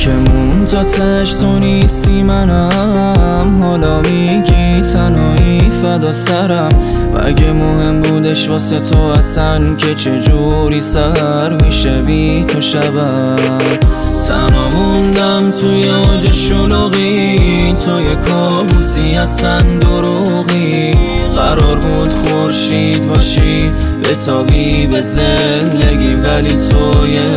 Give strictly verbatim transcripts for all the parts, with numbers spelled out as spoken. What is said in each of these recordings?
که مون تا تش تو نیستی منم، حالا میگی تنهایی فدا سرم. مگه مهم بودش واسه تو اصلا که چجوری سر میشه بی تو شبم؟ تنها موندم توی اوج شلوغی، تو یه کابوسی اصلا دروغی. قرار بود خورشید باشی بتابی به زندگی، ولی تو یه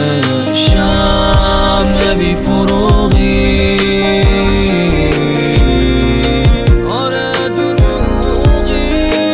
شمع بی فروغی. آره دروغی.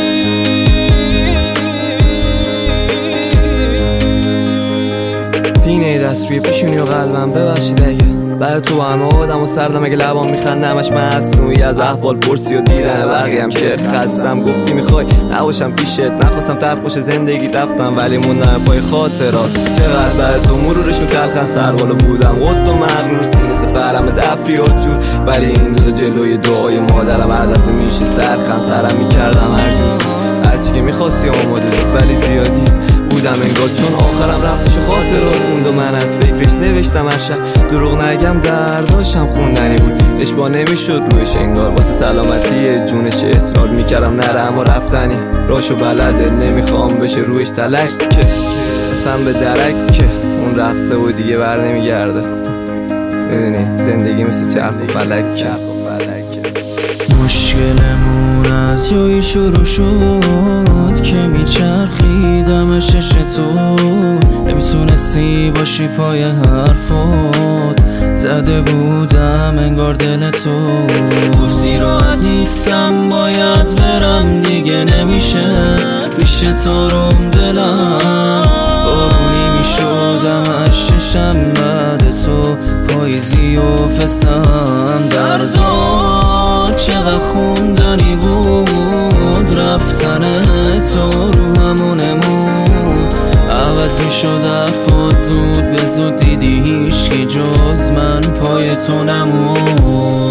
پینه دست روی پیشونی و قلبم ببخشید اگه بعد تو همه آدم و سردم، اگه لبام میخندم همش مصنوعی از احوال پرسی و دیدن بقیه هم که خستم. گفتی میخوای نباشم پیشت، نخواستم ترخوش زندگی رفتم ولی موندم پای خاطرات. چقدر بعد تو مرورشون تلخن سربالا بودم، قد و مغرور سینه سپرم دفریات جور. ولی این روز جلوی دعای مادرم هر لحظه میشه سرخم سرم میکردم هر جور. هرچی که میخواستی آماده بود ولی زیادی بودم انگار، چون آخرم رفتش و خاطرات موند و من از فکرش نوشتم هر شب. دروغ نگم درداشم خوندنی بود، اشبا نمیشد روش انگار. واسه سلامتی جونش اصرار میکردم نره اما رفتنی راشو بلده. نمیخوام بشه روش تلک که قسم به درک که اون رفته و دیگه بر نمیگرده. میدونی زندگی مثل چرخ و فلک. مشکلمون از جایی شروع شد که میچرخیدم شش تو، نمیتونستی باشی پای حرفات. زده بودم انگار دل تو، گفتی راحت نیستم باید برم دیگه نمیشه پیش تو روم دلم. بارونی میشدم از ششم بعد تو، پاییزی و فسم دردان چقدر خوندنی بود. رفتن تو رو همونمون عوض میشد حرفات زود به زود. دیدی هیچکی جز من پای تو نمون.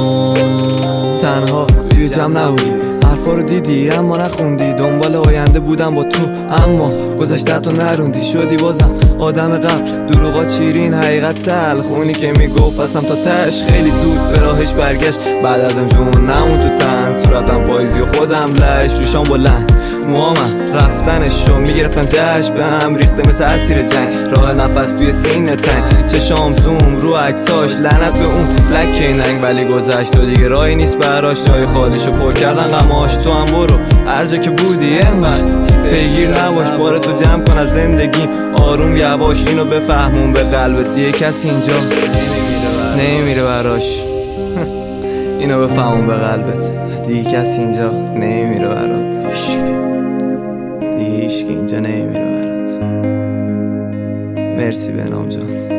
تنها توی جمع نبودی، حرفا رو دیدی اما نخوندی. دنبال آینده بودم با تو اما گذشته تو نروندی. شدی بازم آدم قبل، دروغا چیرین حقیقت تلخ. اونی که میگفت اصلا تا تش خیلی زود به راهش برگشت. بعد ازم جون نمون تو تن، صورتم پاییزی و خودم لش. ریشام بلند موامم رفتنشو میگرفتم جشن، به هم ریخته مثل اسیر جنگ. راه نفس توی سینه تنگ، چشام زوم رو عکساش. لعنت به اون لکه ننگ ولی گذشت و دیگه راهی نیست براش. جای خالیشو پر کردن غماش. تو هم برو هر جا که بودی انقدر پیگیر نباش. بار تو جمع کن از زندگی آروم یواش. اینو بفهمون به قلبت دیگه کسی اینجا نمیره براش. اینو بفهمون به قلبت دیگه کسی اینجا نمیره برات. دیگه هیچکی اینجا نمیره برات. مرسی بهنام جان.